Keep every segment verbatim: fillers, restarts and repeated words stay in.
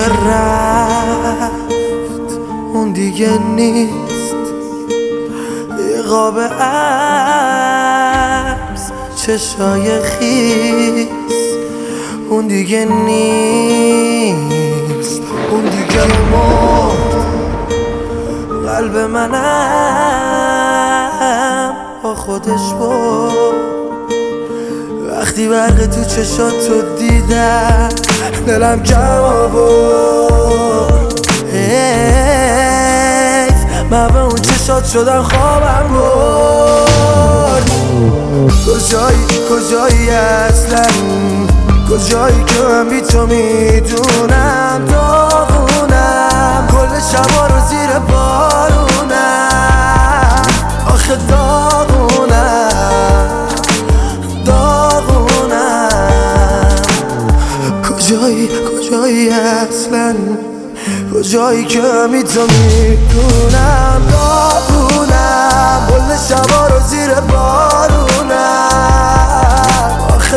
دیگه رفت، اون دیگه نیست. یه قاب عبس چشای خیس، اون دیگه نیست. اون دیگه مرد، قلب منم با خودش برد. وقتی برق تو چشاتو دیدم دلم کم آورد. حیف من به اون چشات شدم خوابم برد. کجایی کجایی اصلا، کجایی که من بی تو میدونم داغونم. کل شبا رو زیر بارونم، آخه داغونم داغونم. کجایی کجایی اصلا، کجایی که من بی تو میدونم داغونم. کل شبا رو زیر بارونم، آخه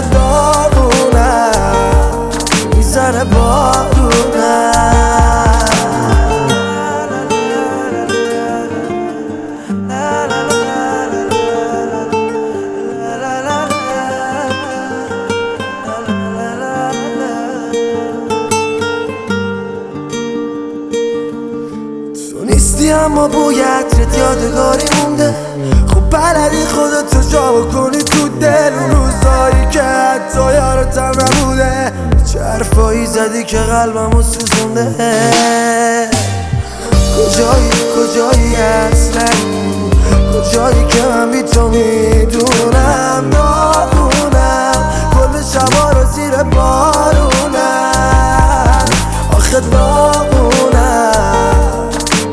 داغونم میزنه بارونم. تو نیستی اما بوی عطرت یادگاری مونده. خب بلدی خودتو جا بکنی تو دل اون روزایی که حتی یارتم نبوده. چه حرفایی زدی که قلبمو سوزونده. کجایی کجایی اصلا، کجایی که من بی تو میدونم داغونم. کل شبا رو زیر بارونم، آخه داغونم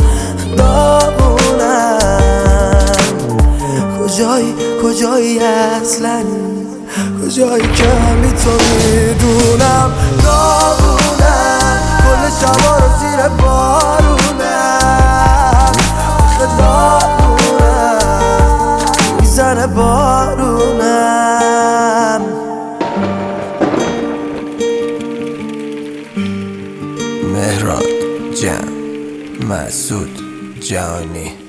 داغونم. کجایی کجایی اصلا، کجایی که من بی تو میدونم داغونم. کل شبا رو زیر بارونم، آخه داغونم میزنه بارونم. مهران جان، مسعود جانی.